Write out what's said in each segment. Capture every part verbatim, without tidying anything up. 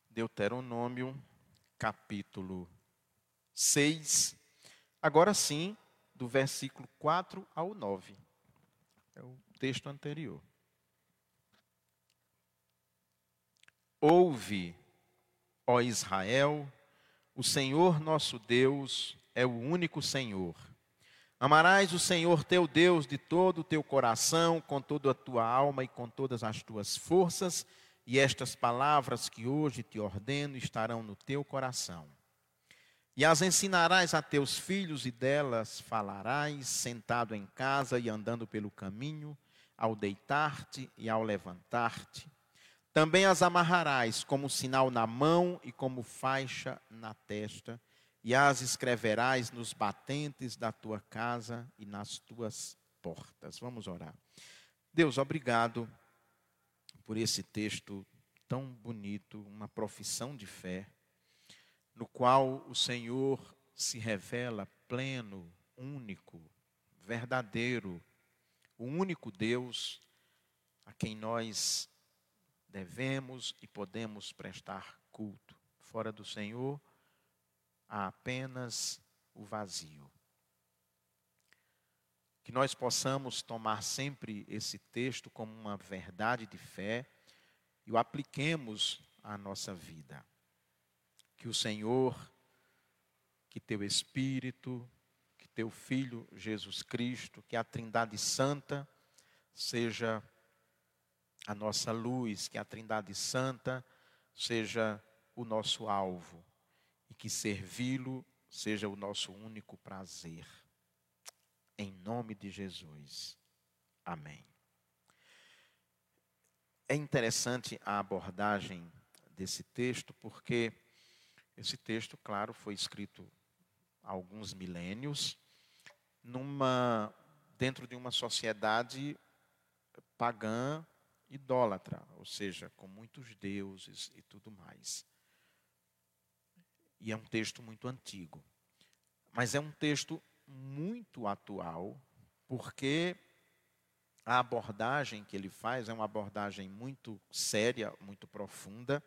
Deuteronômio, capítulo seis, agora sim, do versículo quatro ao nove. É o texto anterior. Ouve, ó Israel, o Senhor nosso Deus é o único Senhor. Amarás o Senhor teu Deus de todo o teu coração, com toda a tua alma e com todas as tuas forças, e estas palavras que hoje te ordeno estarão no teu coração. E as ensinarás a teus filhos, e delas falarás, sentado em casa e andando pelo caminho, ao deitar-te e ao levantar-te. Também as amarrarás como sinal na mão e como faixa na testa, e as escreverás nos batentes da tua casa e nas tuas portas. Vamos orar. Deus, obrigado por esse texto tão bonito, uma profissão de fé, no qual o Senhor se revela pleno, único, verdadeiro, o único Deus a quem nós devemos e podemos prestar culto. Fora do Senhor, há apenas o vazio. Que nós possamos tomar sempre esse texto como uma verdade de fé e o apliquemos à nossa vida. Que o Senhor, que teu Espírito, que teu Filho Jesus Cristo, que a Trindade Santa seja a nossa luz, que a Trindade Santa seja o nosso alvo e que servi-lo seja o nosso único prazer. Em nome de Jesus. Amém. É interessante a abordagem desse texto, porque esse texto, claro, foi escrito há alguns milênios, numa, dentro de uma sociedade pagã, idólatra, ou seja, com muitos deuses e tudo mais. E é um texto muito antigo. Mas é um texto muito atual, porque a abordagem que ele faz é uma abordagem muito séria, muito profunda.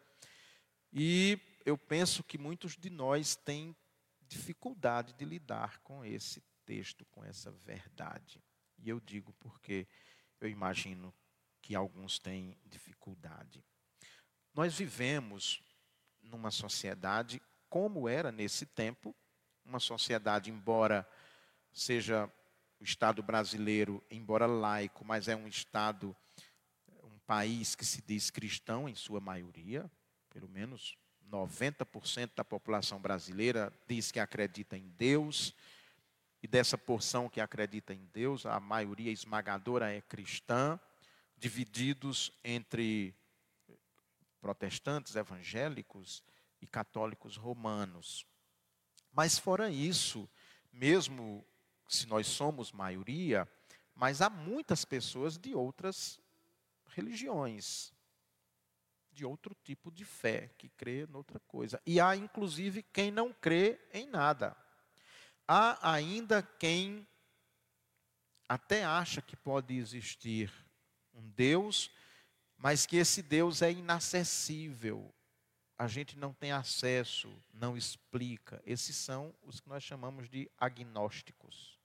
E eu penso que muitos de nós têm dificuldade de lidar com esse texto, com essa verdade. E eu digo porque eu imagino que alguns têm dificuldade. Nós vivemos numa sociedade como era nesse tempo, uma sociedade, embora seja o Estado brasileiro, embora laico, mas é um Estado, um país que se diz cristão em sua maioria, pelo menos noventa por cento da população brasileira diz que acredita em Deus, e dessa porção que acredita em Deus, a maioria esmagadora é cristã, divididos entre protestantes, evangélicos e católicos romanos. Mas fora isso, mesmo se nós somos maioria, mas há muitas pessoas de outras religiões, de outro tipo de fé, que crê noutra coisa. E há inclusive quem não crê em nada. Há ainda quem até acha que pode existir um Deus, mas que esse Deus é inacessível. A gente não tem acesso, não explica. Esses são os que nós chamamos de agnósticos.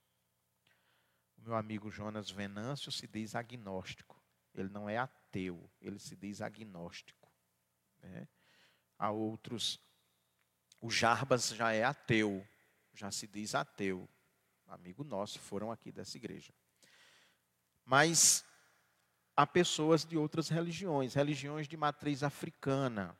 O meu amigo Jonas Venâncio se diz agnóstico. Ele não é ateu, ele se diz agnóstico. Né? Há outros, o Jarbas já é ateu, já se diz ateu. Amigo nosso, foram aqui dessa igreja. Mas há pessoas de outras religiões, religiões de matriz africana,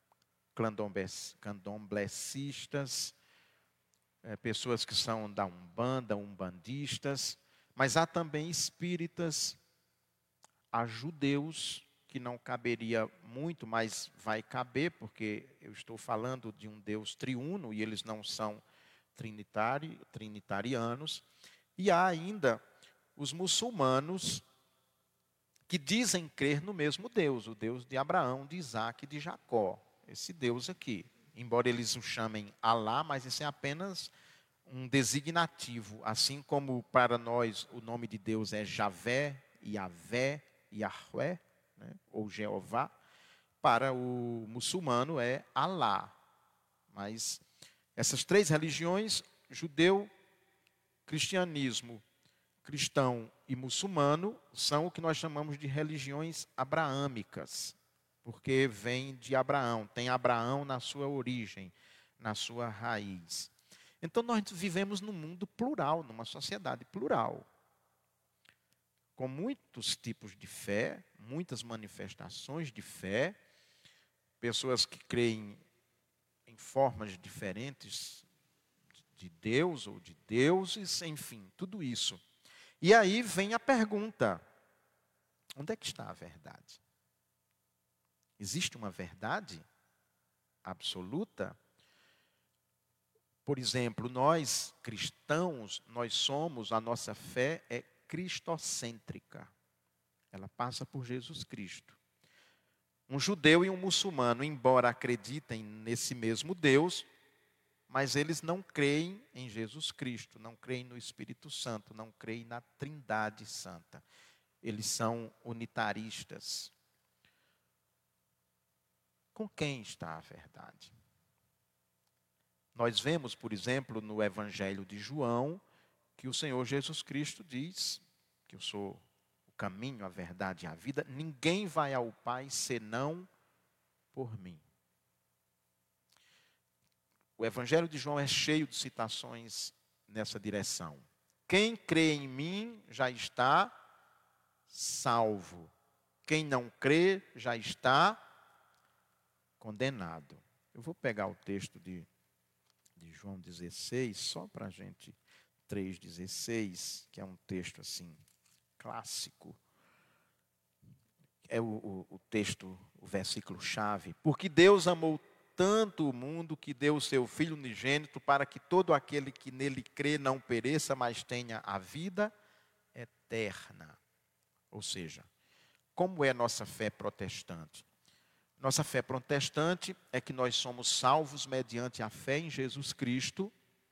candomblecistas, é, pessoas que são da Umbanda, umbandistas, mas há também espíritas, há judeus, que não caberia muito, mas vai caber, porque eu estou falando de um Deus triuno e eles não são trinitário, trinitarianos, e há ainda os muçulmanos, que dizem crer no mesmo Deus, o Deus de Abraão, de Isaac e de Jacó. Esse Deus aqui, embora eles o chamem Alá, mas esse é apenas um designativo. Assim como para nós o nome de Deus é Javé, Yavé, Yahvé, né, ou Jeová, para o muçulmano é Alá. Mas essas três religiões, judeu, cristianismo, cristão e muçulmano, são o que nós chamamos de religiões abraâmicas, porque vem de Abraão, tem Abraão na sua origem, na sua raiz. Então nós vivemos num mundo plural, numa sociedade plural, com muitos tipos de fé, muitas manifestações de fé, pessoas que creem em formas diferentes de Deus ou de deuses, enfim, tudo isso. E aí vem a pergunta: onde é que está a verdade? Existe uma verdade absoluta? Por exemplo, nós cristãos, nós somos, a nossa fé é cristocêntrica. Ela passa por Jesus Cristo. Um judeu e um muçulmano, embora acreditem nesse mesmo Deus, mas eles não creem em Jesus Cristo, não creem no Espírito Santo, não creem na Trindade Santa. Eles são unitaristas. Com quem está a verdade? Nós vemos, por exemplo, no Evangelho de João, que o Senhor Jesus Cristo diz que eu sou o caminho, a verdade e a vida. Ninguém vai ao Pai senão por mim. O Evangelho de João é cheio de citações nessa direção. Quem crê em mim já está salvo. Quem não crê já está condenado. Eu vou pegar o texto de, de João dezesseis, só para a gente, três dezesseis, que é um texto assim, clássico. É o, o, o texto, o versículo-chave. Porque Deus amou tanto o mundo que deu o seu Filho unigênito para que todo aquele que nele crê não pereça, mas tenha a vida eterna. Ou seja, como é nossa fé protestante? Nossa fé protestante é que nós somos salvos mediante a fé em Jesus Cristo.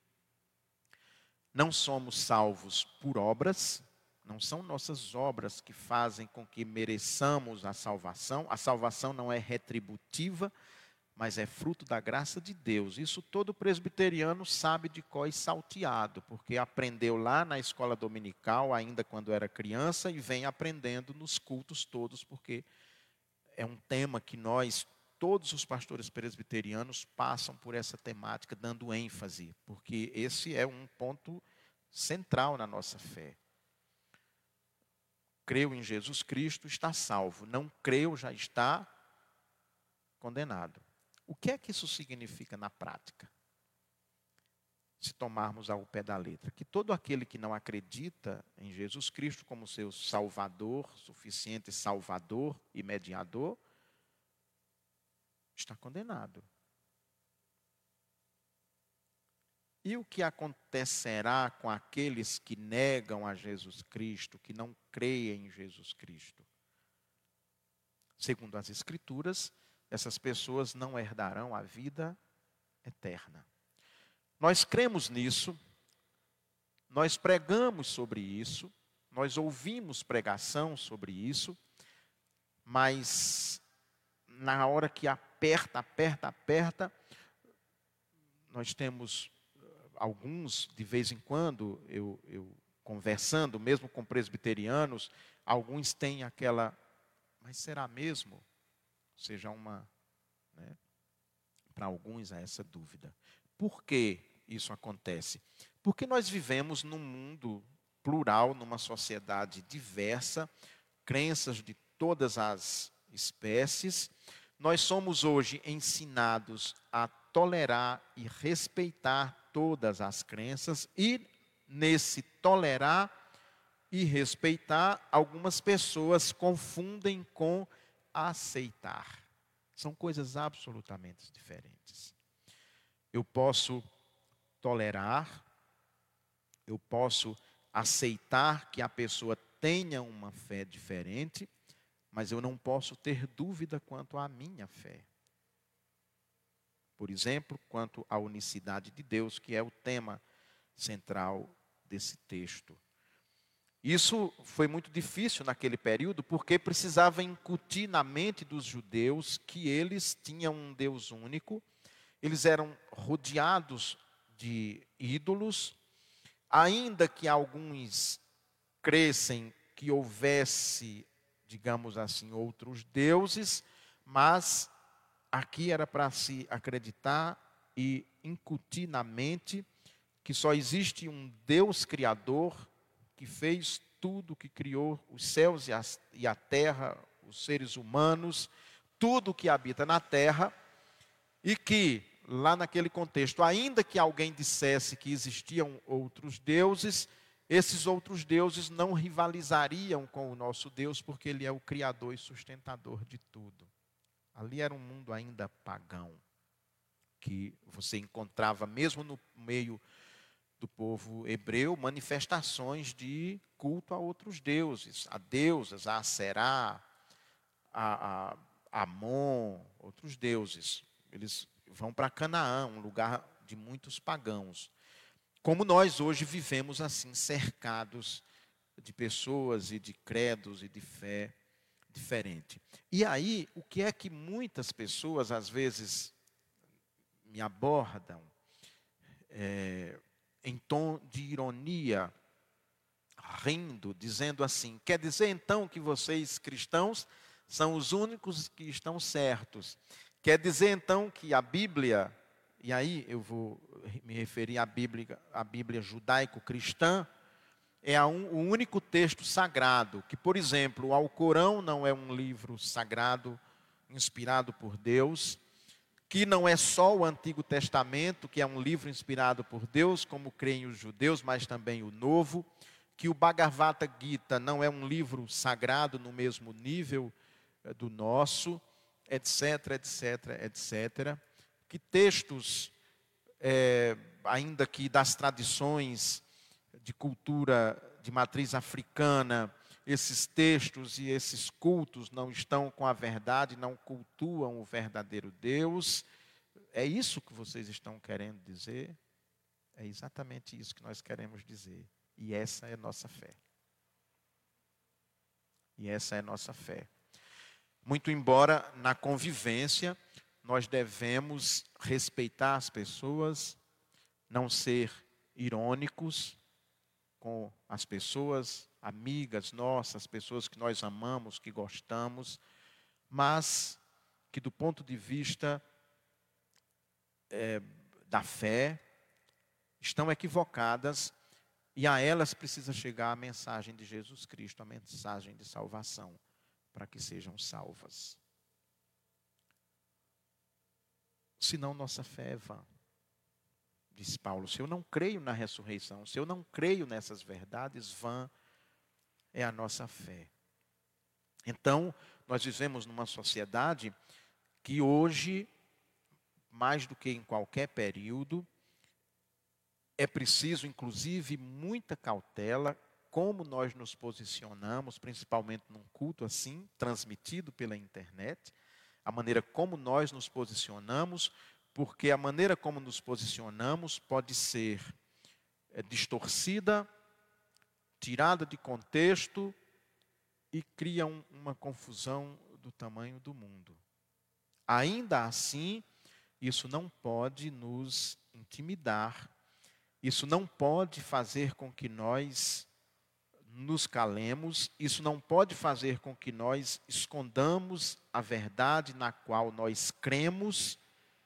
Não somos salvos por obras, não são nossas obras que fazem com que mereçamos a salvação. A salvação não é retributiva, mas é fruto da graça de Deus. Isso todo presbiteriano sabe de cor e salteado, porque aprendeu lá na escola dominical, ainda quando era criança, e vem aprendendo nos cultos todos, porque é um tema que nós, todos os pastores presbiterianos, passam por essa temática, dando ênfase, porque esse é um ponto central na nossa fé. Creu em Jesus Cristo, está salvo. Não creu, já está condenado. O que é que isso significa na prática? Se tomarmos ao pé da letra, que todo aquele que não acredita em Jesus Cristo como seu Salvador, suficiente Salvador e mediador, está condenado. E o que acontecerá com aqueles que negam a Jesus Cristo, que não creem em Jesus Cristo? Segundo as Escrituras, essas pessoas não herdarão a vida eterna. Nós cremos nisso, nós pregamos sobre isso, nós ouvimos pregação sobre isso, mas na hora que aperta, aperta, aperta, nós temos alguns, de vez em quando, eu, eu conversando, mesmo com presbiterianos, alguns têm aquela, mas será mesmo? Ou seja, uma, né, para alguns há essa dúvida. Por que isso acontece? Porque nós vivemos num mundo plural, numa sociedade diversa, crenças de todas as espécies. Nós somos hoje ensinados a tolerar e respeitar todas as crenças, e nesse tolerar e respeitar, algumas pessoas confundem com aceitar. São coisas absolutamente diferentes. Eu posso tolerar, eu posso aceitar que a pessoa tenha uma fé diferente, mas eu não posso ter dúvida quanto à minha fé. Por exemplo, quanto à unicidade de Deus, que é o tema central desse texto. Isso foi muito difícil naquele período, porque precisava incutir na mente dos judeus que eles tinham um Deus único, eles eram rodeados de ídolos, ainda que alguns crescem que houvesse, digamos assim, outros deuses, mas aqui era para se acreditar e incutir na mente que só existe um Deus criador que fez tudo, que criou os céus e a, e a terra, os seres humanos, tudo que habita na terra, e que, lá naquele contexto, ainda que alguém dissesse que existiam outros deuses, esses outros deuses não rivalizariam com o nosso Deus, porque Ele é o Criador e sustentador de tudo. Ali era um mundo ainda pagão, que você encontrava mesmo no meio do povo hebreu, manifestações de culto a outros deuses, a deusas, a Aserá, a, a, a Amon, outros deuses. Eles vão para Canaã, um lugar de muitos pagãos. Como nós hoje vivemos assim, cercados de pessoas e de credos e de fé diferente. E aí, o que é que muitas pessoas às vezes me abordam, é, em tom de ironia, rindo, dizendo assim: quer dizer então que vocês cristãos são os únicos que estão certos? Quer dizer então que a Bíblia, e aí eu vou me referir à Bíblia, à Bíblia judaico-cristã, é a um, o único texto sagrado, que, por exemplo, o Alcorão não é um livro sagrado inspirado por Deus, que não é só o Antigo Testamento, que é um livro inspirado por Deus, como creem os judeus, mas também o Novo, que o Bhagavad Gita não é um livro sagrado no mesmo nível do nosso, etc, etc, etcétera. Que textos, é, ainda que das tradições de cultura de matriz africana, esses textos e esses cultos não estão com a verdade, não cultuam o verdadeiro Deus. É isso que vocês estão querendo dizer? É exatamente isso que nós queremos dizer. E essa é a nossa fé. E essa é a nossa fé. Muito embora na convivência nós devemos respeitar as pessoas, não ser irônicos com as pessoas, amigas nossas, pessoas que nós amamos, que gostamos, mas que do ponto de vista é, da fé, estão equivocadas, e a elas precisa chegar a mensagem de Jesus Cristo, a mensagem de salvação, para que sejam salvas. Senão nossa fé é vã. Diz Paulo: se eu não creio na ressurreição, se eu não creio nessas verdades, vã é a nossa fé. Então, nós vivemos numa sociedade que hoje, mais do que em qualquer período, é preciso, inclusive, muita cautela como nós nos posicionamos, principalmente num culto assim, transmitido pela internet, a maneira como nós nos posicionamos, porque a maneira como nos posicionamos pode ser é, distorcida, tirada de contexto e cria um, uma confusão do tamanho do mundo. Ainda assim, isso não pode nos intimidar, isso não pode fazer com que nós nos calemos, isso não pode fazer com que nós escondamos a verdade na qual nós cremos,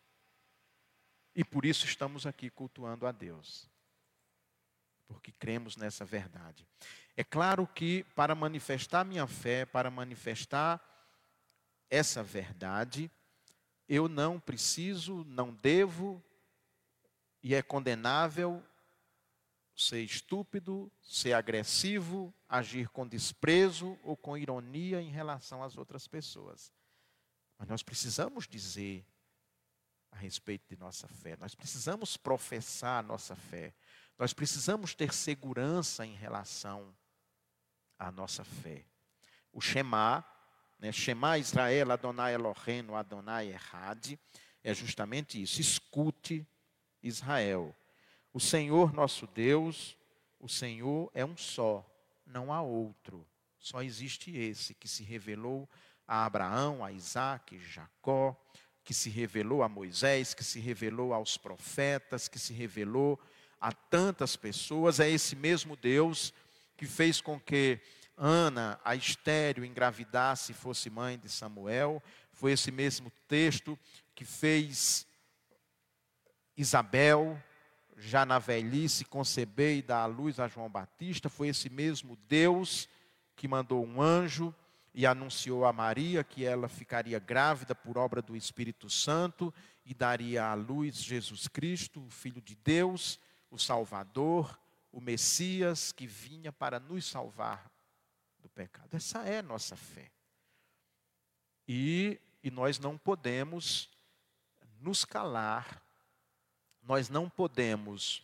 e por isso estamos aqui cultuando a Deus, porque cremos nessa verdade. É claro que para manifestar minha fé, para manifestar essa verdade, eu não preciso, não devo, e é condenável ser estúpido, ser agressivo, agir com desprezo ou com ironia em relação às outras pessoas. Mas nós precisamos dizer a respeito de nossa fé, nós precisamos professar a nossa fé, nós precisamos ter segurança em relação à nossa fé. O Shema, né, Shema Israel, Adonai Eloheinu, Adonai Echad, é justamente isso: escute, Israel. O Senhor nosso Deus, o Senhor é um só. não há outro. Só existe esse que se revelou a Abraão, a Isaque, Jacó, que se revelou a Moisés, que se revelou aos profetas, que se revelou a tantas pessoas. É esse mesmo Deus que fez com que Ana, a estéril, engravidasse e fosse mãe de Samuel. Foi esse mesmo texto que fez Isabel, já na velhice, conceber e dar à luz a João Batista. Foi esse mesmo Deus que mandou um anjo e anunciou a Maria que ela ficaria grávida por obra do Espírito Santo e daria à luz Jesus Cristo, o Filho de Deus, o Salvador, o Messias que vinha para nos salvar do pecado. Essa é a nossa fé. E, e nós não podemos nos calar, nós não podemos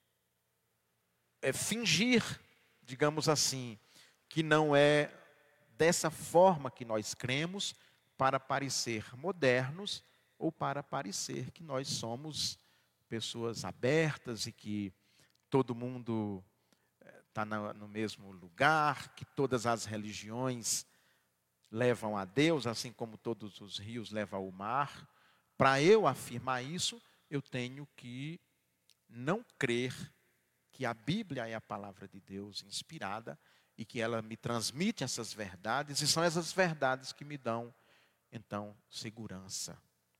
é, fingir, digamos assim, que não é dessa forma que nós cremos, para parecer modernos ou para parecer que nós somos pessoas abertas e que todo mundo está no mesmo lugar, que todas as religiões levam a Deus, assim como todos os rios levam ao mar. Para eu afirmar isso, eu tenho que não crer que a Bíblia é a palavra de Deus inspirada e que ela me transmite essas verdades, e são essas verdades que me dão, então, segurança.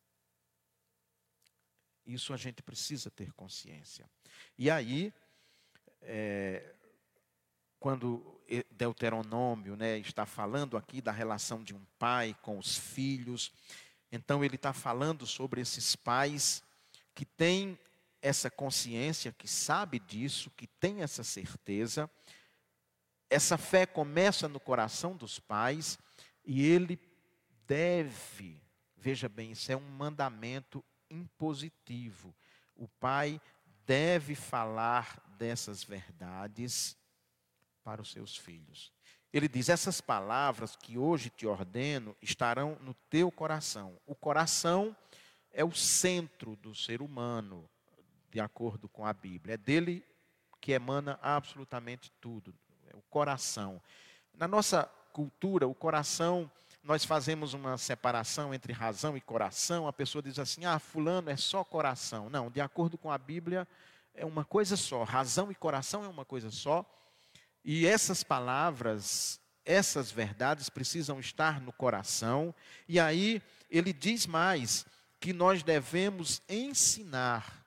Isso a gente precisa ter consciência. E aí, é, quando Deuteronômio, né, está falando aqui da relação de um pai com os filhos, então ele está falando sobre esses pais que têm essa consciência, que sabe disso, que tem essa certeza. Essa fé começa no coração dos pais e ele deve, veja bem, isso é um mandamento impositivo. O pai deve falar dessas verdades para os seus filhos. Ele diz: essas palavras que hoje te ordeno estarão no teu coração. O coração é o centro do ser humano, de acordo com a Bíblia. É dele que emana absolutamente tudo. É o coração. Na nossa cultura, o coração, nós fazemos uma separação entre razão e coração. A pessoa diz assim: ah, fulano é só coração. Não, de acordo com a Bíblia, é uma coisa só. Razão e coração é uma coisa só. E essas palavras, essas verdades precisam estar no coração. E aí ele diz mais, que nós devemos ensinar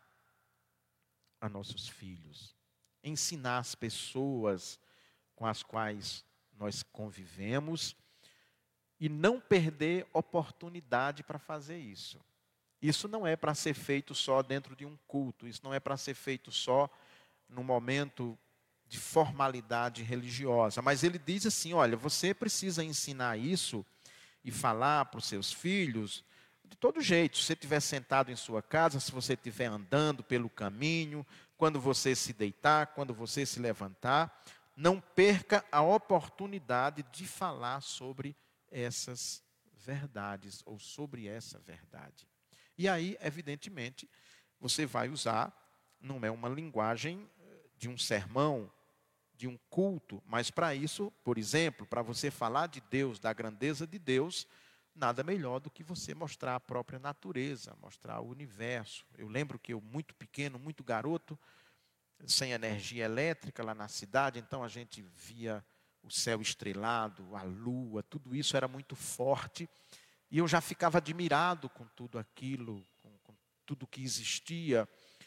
a nossos filhos, ensinar as pessoas com as quais nós convivemos e não perder oportunidade para fazer isso. Isso não é para ser feito só dentro de um culto, isso não é para ser feito só no momento de formalidade religiosa, mas ele diz assim: olha, você precisa ensinar isso e falar para os seus filhos de todo jeito. Se você estiver sentado em sua casa, se você estiver andando pelo caminho, quando você se deitar, quando você se levantar, não perca a oportunidade de falar sobre essas verdades ou sobre essa verdade. E aí, evidentemente, você vai usar, não é uma linguagem de um sermão, de um culto, mas para isso, por exemplo, para você falar de Deus, da grandeza de Deus, nada melhor do que você mostrar a própria natureza, mostrar o universo. Eu lembro que eu, muito pequeno, muito garoto, sem energia elétrica lá na cidade, então a gente via o céu estrelado, a lua, tudo isso era muito forte, e eu já ficava admirado com tudo aquilo, com, com tudo que existia,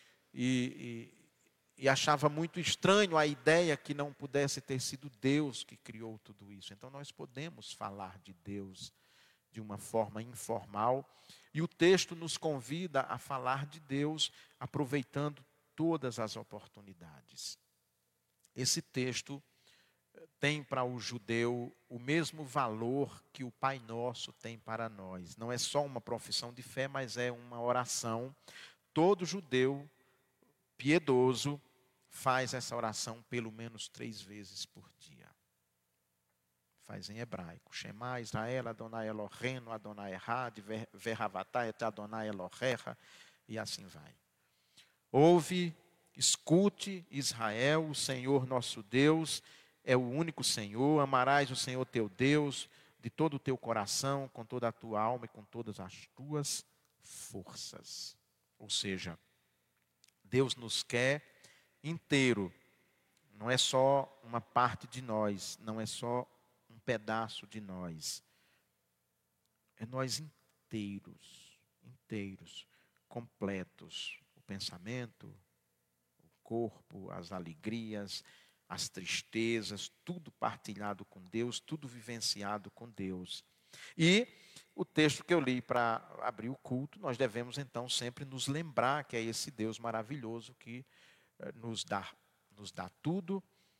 e, e E achava muito estranho a ideia que não pudesse ter sido Deus que criou tudo isso. Então nós podemos falar de Deus de uma forma informal. E o texto nos convida a falar de Deus aproveitando todas as oportunidades. Esse texto tem para o judeu o mesmo valor que o Pai Nosso tem para nós. Não é só uma profissão de fé, mas é uma oração. Todo judeu piedoso faz essa oração pelo menos três vezes por dia. Faz em hebraico. Shema Israel, Adonai Eloheinu, Adonai Echad, Ve'ahavata et Adonai Elohecha, e assim vai. Ouve, escute, Israel, o Senhor nosso Deus é o único Senhor. Amarás o Senhor teu Deus de todo o teu coração, com toda a tua alma e com todas as tuas forças. Ou seja, Deus nos quer inteiro. Não é só uma parte de nós, não é só um pedaço de nós. É nós inteiros, inteiros, completos. O pensamento, o corpo, as alegrias, as tristezas, tudo partilhado com Deus, tudo vivenciado com Deus. E o texto que eu li para abrir o culto, nós devemos então sempre nos lembrar que é esse Deus maravilhoso que eh, nos dá, nos dá tudo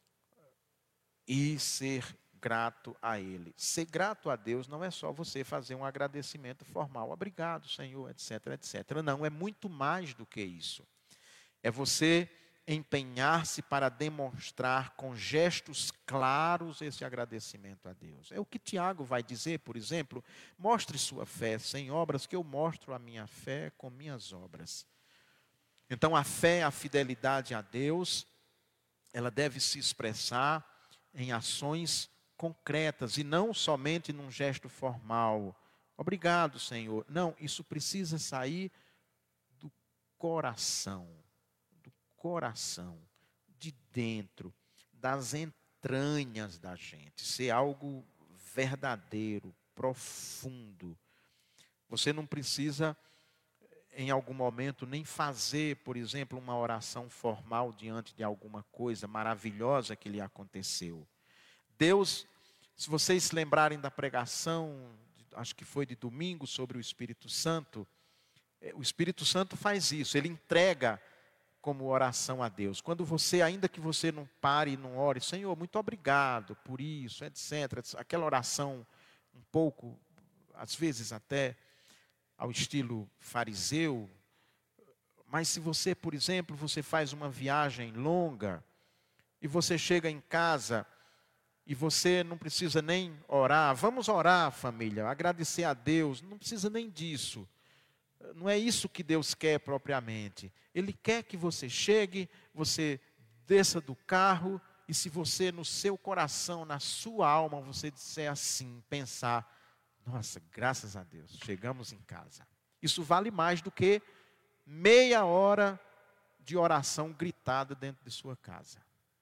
e ser grato a Ele. Ser grato a Deus não é só você fazer um agradecimento formal, obrigado, Senhor, etc, etcétera. Não, é muito mais do que isso. É você empenhar-se para demonstrar com gestos claros esse agradecimento a Deus. É o que Tiago vai dizer, por exemplo, mostre sua fé sem obras, que eu mostro a minha fé com minhas obras. Então a fé, a fidelidade a Deus, ela deve se expressar em ações concretas e não somente num gesto formal. Obrigado, Senhor. Não, isso precisa sair do coração. Coração, de dentro, das entranhas da gente, ser algo verdadeiro, profundo. Você não precisa, em algum momento, nem fazer, por exemplo, uma oração formal diante de alguma coisa maravilhosa que lhe aconteceu. Deus, se vocês se lembrarem da pregação, acho que foi de domingo, sobre o Espírito Santo, o Espírito Santo faz isso, ele entrega como oração a Deus. Quando você, ainda que você não pare e não ore, Senhor, muito obrigado por isso, etcétera. Aquela oração um pouco, às vezes até ao estilo fariseu. Mas se você, por exemplo, você faz uma viagem longa e você chega em casa e você não precisa nem orar. Vamos orar, família, agradecer a Deus. Não precisa nem disso. Não é isso que Deus quer propriamente. Ele quer que você chegue, você desça do carro e se você no seu coração, na sua alma, você disser assim, pensar, nossa, graças a Deus, chegamos em casa. Isso vale mais do que meia hora de oração gritada dentro de sua casa.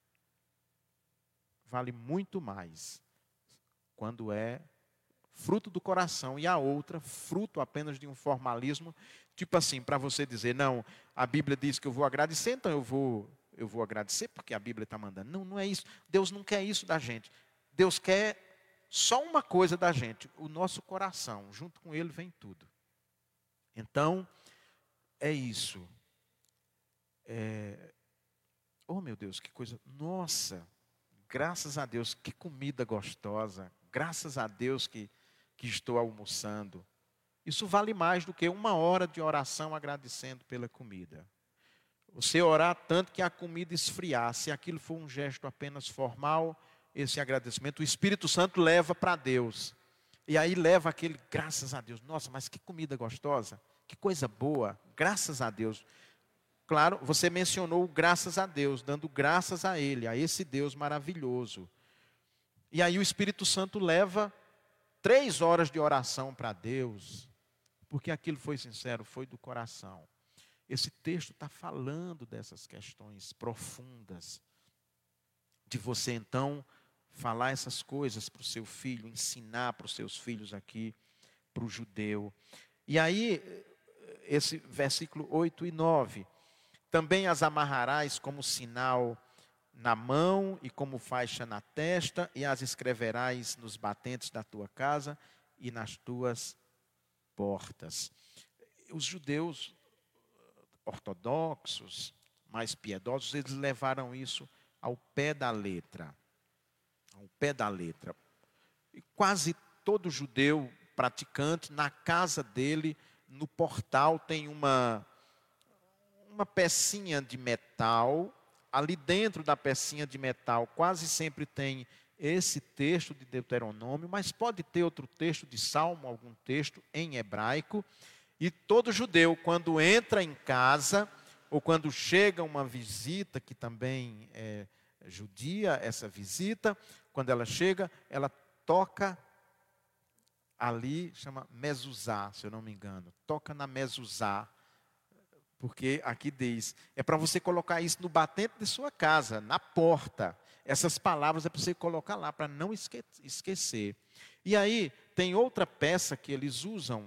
Vale muito mais quando é fruto do coração, e a outra, fruto apenas de um formalismo, tipo assim, para você dizer, não, a Bíblia diz que eu vou agradecer, então eu vou, eu vou agradecer porque a Bíblia está mandando. Não, não é isso. Deus não quer isso da gente. Deus quer só uma coisa da gente, o nosso coração. Junto com Ele vem tudo. Então, é isso. É... Oh, meu Deus, que coisa. Nossa, graças a Deus, que comida gostosa. Graças a Deus que que estou almoçando. Isso vale mais do que uma hora de oração agradecendo pela comida. Você orar tanto que a comida esfriar. Se aquilo for um gesto apenas formal, esse agradecimento, o Espírito Santo leva para Deus. E aí leva aquele, graças a Deus. Nossa, mas que comida gostosa. Que coisa boa. Graças a Deus. Claro, você mencionou graças a Deus, dando graças a Ele, a esse Deus maravilhoso. E aí o Espírito Santo leva três horas de oração para Deus, porque aquilo foi sincero, foi do coração. Esse texto está falando dessas questões profundas, de você então falar essas coisas para o seu filho, ensinar para os seus filhos aqui, para o judeu. E aí, esse versículo oito e nove, também as amarrarás como sinal na mão e como faixa na testa, e as escreverás nos batentes da tua casa e nas tuas portas. Os judeus ortodoxos, mais piedosos, eles levaram isso ao pé da letra. Ao pé da letra. E quase todo judeu praticante, na casa dele, no portal, tem uma, uma pecinha de metal. Ali dentro da pecinha de metal quase sempre tem esse texto de Deuteronômio, mas pode ter outro texto de Salmo, algum texto em hebraico. E todo judeu, quando entra em casa, ou quando chega uma visita, que também é, judia, essa visita. Quando ela chega, ela toca ali, chama mezuzá, se eu não me engano. Toca na mezuzá, porque aqui diz, é para você colocar isso no batente de sua casa, na porta. Essas palavras é para você colocar lá, para não esque esquecer. E aí, tem outra peça que eles usam,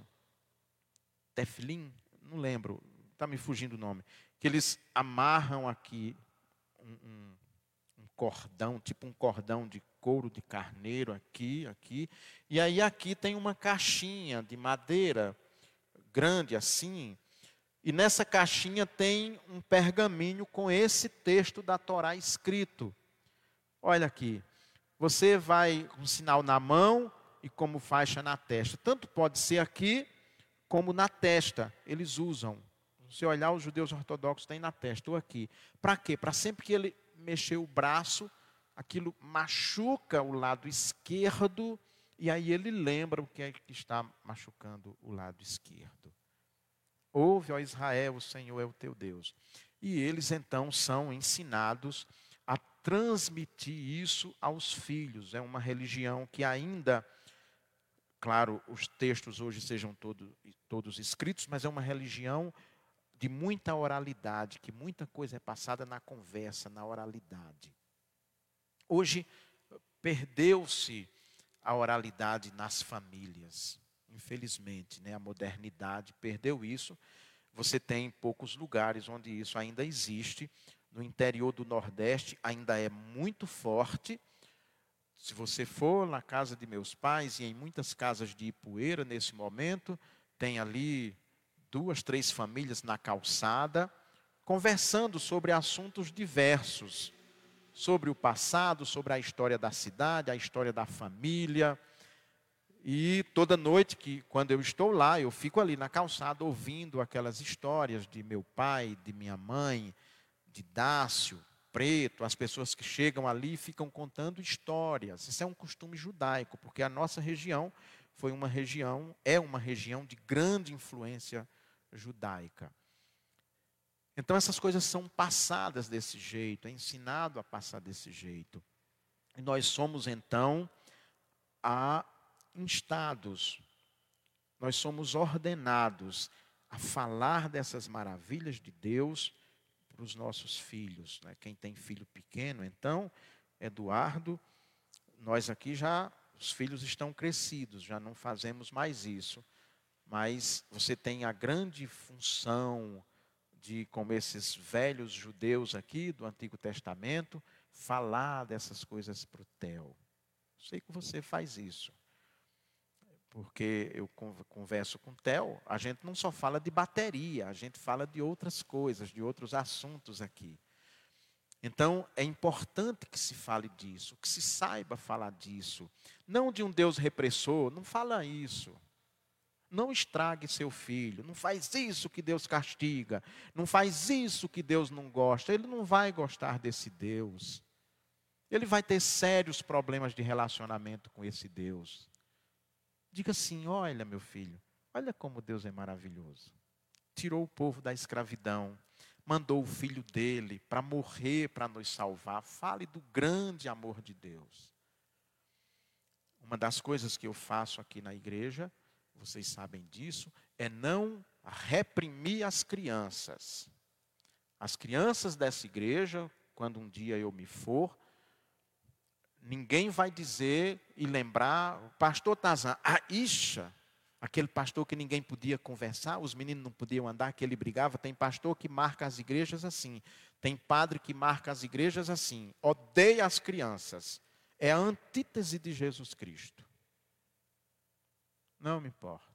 teflim, não lembro, está me fugindo o nome, que eles amarram aqui um, um, um cordão, tipo um cordão de couro de carneiro aqui, aqui. E aí aqui tem uma caixinha de madeira grande assim. E nessa caixinha tem um pergaminho com esse texto da Torá escrito. Olha aqui, você vai com um sinal na mão e como faixa na testa. Tanto pode ser aqui como na testa, eles usam. Se olhar, os judeus ortodoxos têm na testa, ou aqui. Para quê? Para sempre que ele mexer o braço, aquilo machuca o lado esquerdo, e aí ele lembra o que é que está machucando o lado esquerdo. Ouve, ó Israel, o Senhor é o teu Deus. E eles então são ensinados a transmitir isso aos filhos. É uma religião que ainda, claro, os textos hoje sejam todo, todos escritos, mas é uma religião de muita oralidade, que muita coisa é passada na conversa, na oralidade. Hoje, perdeu-se a oralidade nas famílias. Infelizmente, né? A modernidade perdeu isso. Você tem em poucos lugares onde isso ainda existe. No interior do Nordeste ainda é muito forte. Se você for na casa de meus pais, e em muitas casas de Ipueira, nesse momento, tem ali duas, três famílias na calçada, conversando sobre assuntos diversos. Sobre o passado, sobre a história da cidade, a história da família. E toda noite, que, quando eu estou lá, eu fico ali na calçada ouvindo aquelas histórias de meu pai, de minha mãe, de Dácio, Preto, as pessoas que chegam ali e ficam contando histórias. Isso é um costume judaico, porque a nossa região foi uma região, é uma região de grande influência judaica. Então essas coisas são passadas desse jeito, é ensinado a passar desse jeito. E nós somos então a instados, nós somos ordenados a falar dessas maravilhas de Deus para os nossos filhos. Né? Quem tem filho pequeno, então, Eduardo, nós aqui já, os filhos estão crescidos, já não fazemos mais isso. Mas você tem a grande função de, como esses velhos judeus aqui do Antigo Testamento, falar dessas coisas para o Theo. Sei que você faz isso. Porque eu converso com o Theo, a gente não só fala de bateria, a gente fala de outras coisas, de outros assuntos aqui. Então, é importante que se fale disso, que se saiba falar disso. Não de um Deus repressor, não fala isso. Não estrague seu filho, não faz isso que Deus castiga, não faz isso que Deus não gosta. Ele não vai gostar desse Deus. Ele vai ter sérios problemas de relacionamento com esse Deus. Diga assim, olha meu filho, olha como Deus é maravilhoso. Tirou o povo da escravidão, mandou o filho dele para morrer, para nos salvar. Fale do grande amor de Deus. Uma das coisas que eu faço aqui na igreja, vocês sabem disso, é não reprimir as crianças. As crianças dessa igreja, quando um dia eu me for, ninguém vai dizer e lembrar, o pastor Tazan, a Isha, aquele pastor que ninguém podia conversar, os meninos não podiam andar, que ele brigava. Tem pastor que marca as igrejas assim, tem padre que marca as igrejas assim, odeia as crianças, é a antítese de Jesus Cristo. Não me importo.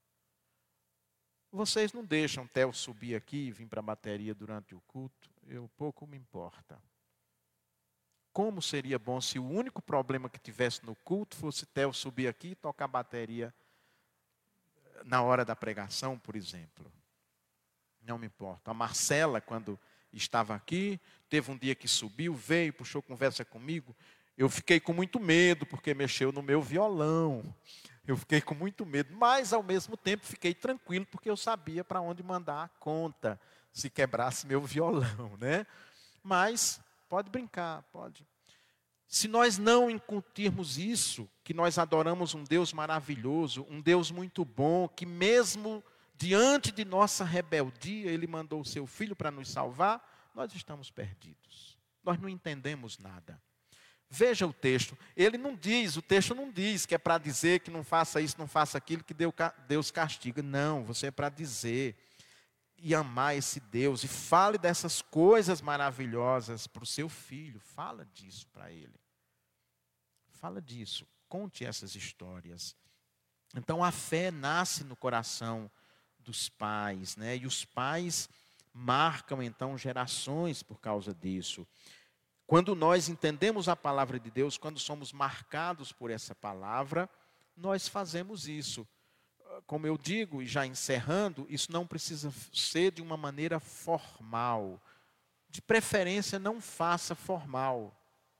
Vocês não deixam Theo subir aqui e vir para a bateria durante o culto? Eu pouco me importa. Como seria bom se o único problema que tivesse no culto fosse Theo subir aqui e tocar bateria na hora da pregação, por exemplo. Não me importa. A Marcela, quando estava aqui, teve um dia que subiu, veio, puxou conversa comigo. Eu fiquei com muito medo, porque mexeu no meu violão. Eu fiquei com muito medo, mas ao mesmo tempo fiquei tranquilo, porque eu sabia para onde mandar a conta, se quebrasse meu violão, né? Mas pode brincar, pode. Se nós não incutirmos isso, que nós adoramos um Deus maravilhoso, um Deus muito bom, que mesmo diante de nossa rebeldia, Ele mandou o seu Filho para nos salvar, nós estamos perdidos. Nós não entendemos nada. Veja o texto, ele não diz, o texto não diz que é para dizer que não faça isso, não faça aquilo, que Deus castiga. Não, você é para dizer e amar esse Deus. E fale dessas coisas maravilhosas para o seu filho. Fala disso para ele. Fala disso. Conte essas histórias. Então a fé nasce no coração dos pais, né? E os pais marcam então gerações por causa disso. Quando nós entendemos a palavra de Deus, quando somos marcados por essa palavra, nós fazemos isso. Como eu digo, e já encerrando, isso não precisa ser de uma maneira formal. De preferência, não faça formal.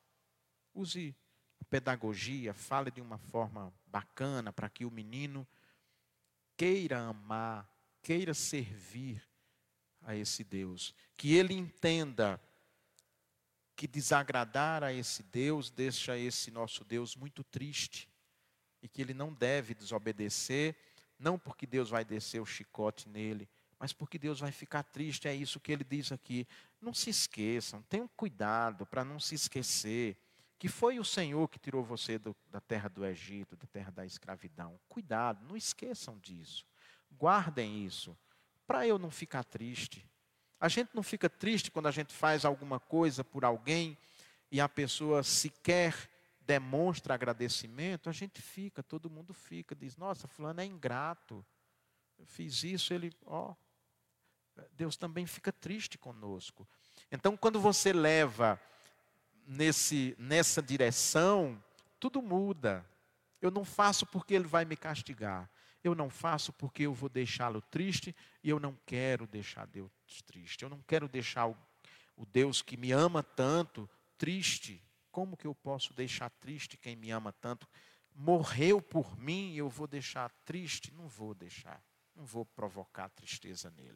Use pedagogia, fale de uma forma bacana para que o menino queira amar, queira servir a esse Deus. Que ele entenda que desagradar a esse Deus deixa esse nosso Deus muito triste. E que ele não deve desobedecer, não porque Deus vai descer o chicote nele, mas porque Deus vai ficar triste. É isso que ele diz aqui. Não se esqueçam, tenham cuidado para não se esquecer que foi o Senhor que tirou você do, da terra do Egito, da terra da escravidão. Cuidado, não esqueçam disso. Guardem isso, para eu não ficar triste. A gente não fica triste quando a gente faz alguma coisa por alguém e a pessoa sequer demonstra agradecimento. A gente fica, todo mundo fica, diz, nossa, fulano é ingrato. Eu fiz isso, ele, ó, Deus também fica triste conosco. Então, quando você leva nesse, nessa direção, tudo muda. Eu não faço porque ele vai me castigar. Eu não faço porque eu vou deixá-lo triste e eu não quero deixar Deus triste. Eu não quero deixar o, o Deus que me ama tanto triste. Como que eu posso deixar triste quem me ama tanto? Morreu por mim e eu vou deixar triste? Não vou deixar. Não vou provocar tristeza nele.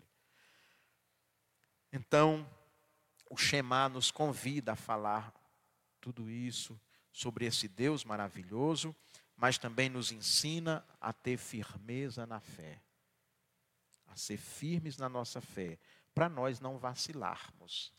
Então, o Shema nos convida a falar tudo isso sobre esse Deus maravilhoso, mas também nos ensina a ter firmeza na fé. A ser firmes na nossa fé, para nós não vacilarmos.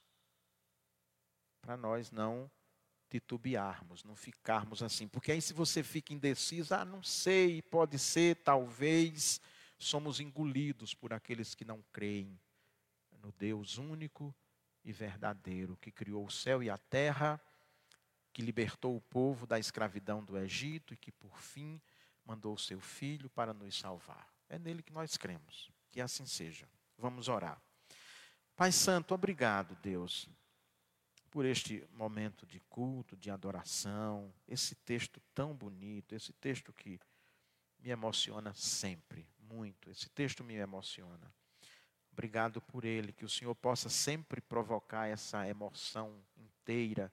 Para nós não titubearmos, não ficarmos assim. Porque aí se você fica indeciso, ah, não sei, pode ser, talvez, somos engolidos por aqueles que não creem no Deus único e verdadeiro, que criou o céu e a terra, que libertou o povo da escravidão do Egito e que, por fim, mandou o seu Filho para nos salvar. É nele que nós cremos. Que assim seja. Vamos orar. Pai Santo, obrigado, Deus, por este momento de culto, de adoração, esse texto tão bonito, esse texto que me emociona sempre, muito. Esse texto me emociona. Obrigado por ele, que o Senhor possa sempre provocar essa emoção inteira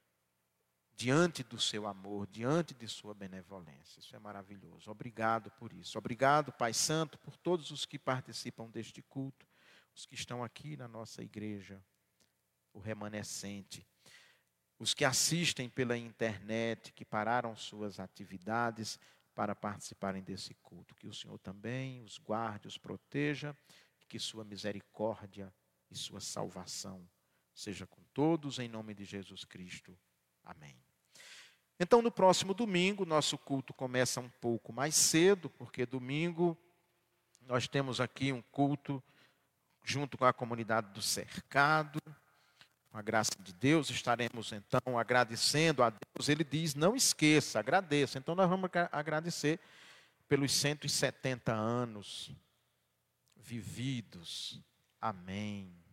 diante do seu amor, diante de sua benevolência. Isso é maravilhoso. Obrigado por isso. Obrigado, Pai Santo, por todos os que participam deste culto, os que estão aqui na nossa igreja, o remanescente, os que assistem pela internet, que pararam suas atividades para participarem desse culto. Que o Senhor também os guarde, os proteja, e que sua misericórdia e sua salvação seja com todos, em nome de Jesus Cristo. Amém. Então, no próximo domingo, nosso culto começa um pouco mais cedo, porque domingo nós temos aqui um culto junto com a comunidade do Cercado. Com a graça de Deus, estaremos então agradecendo a Deus. Ele diz, não esqueça, agradeça. Então nós vamos agradecer pelos cento e setenta anos vividos. Amém.